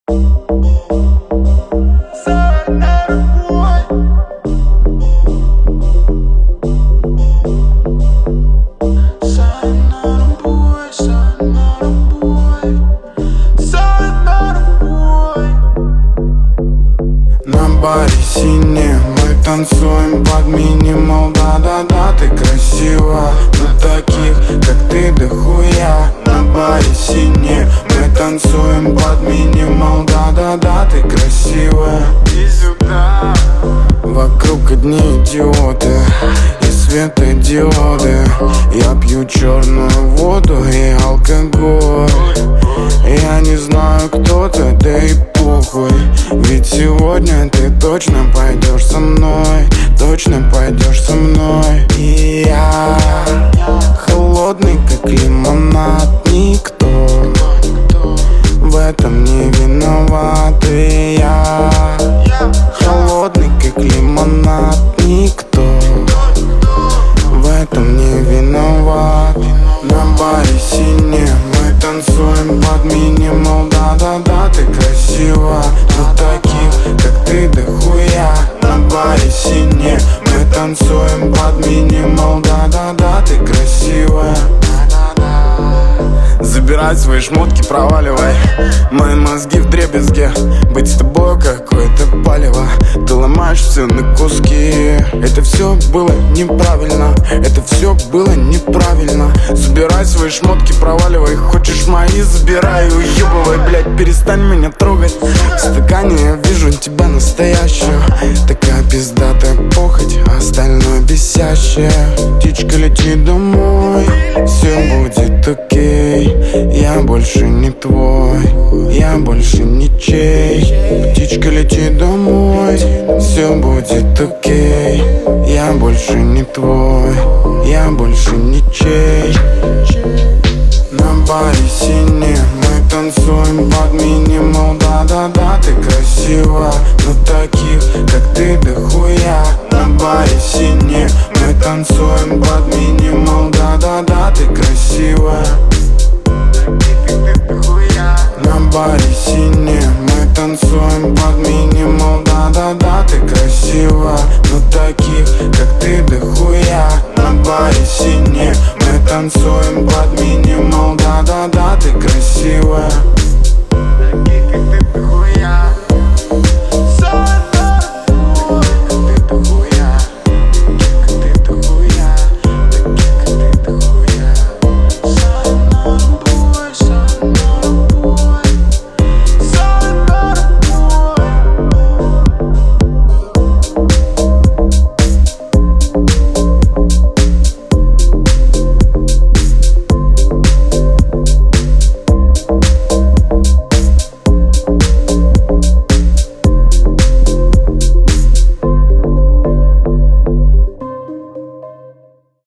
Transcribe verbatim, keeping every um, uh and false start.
На баре синем мы танцуем под минимал. Да-да-да, ты красива, но таких, как ты, дохуя. На баре синем мы танцуем под минимал. Да-да-да, ты красивая. Иди сюда. Вокруг одни идиоты и светодиоды. Я пью черную воду и алкоголь. Я не знаю, кто ты, да и похуй. Ведь сегодня ты точно пойдешь со мной, точно пойдешь со мной. И я холодный, как лимонад. Никто в этом не виноват. И я холодный, как лимонад. Никто в этом не виноват. На баре синем мы танцуем под минимал. Да-да-да, ты красива, но таких, как ты, дохуя. На баре синем мы танцуем под минимал. Да-да-да, ты красивая. Забирай свои шмотки, проваливай. Мои мозги в дребезге. Быть с тобой какое-то палево. Ты ломаешь все на куски. Это все было неправильно. Это все было неправильно. Забирай свои шмотки, проваливай. Хочешь мои, забирай, уебывай. Блять, перестань меня трогать. В стакане я вижу тебя настоящую. Такая пиздатая похоть, а остальное бесящее. Птичка, лети домой, все будет окей. Я больше не твой, я больше ничей. Птичка, лети домой, все будет окей. Я больше не твой, я больше ничей. На баре синем мы танцуем под минимал. Да-да-да, ты красива, но таких, как ты, дохуя. На баре синем мы танцуем под минимал. Да-да-да, ты красивая. На баре синем мы танцуем под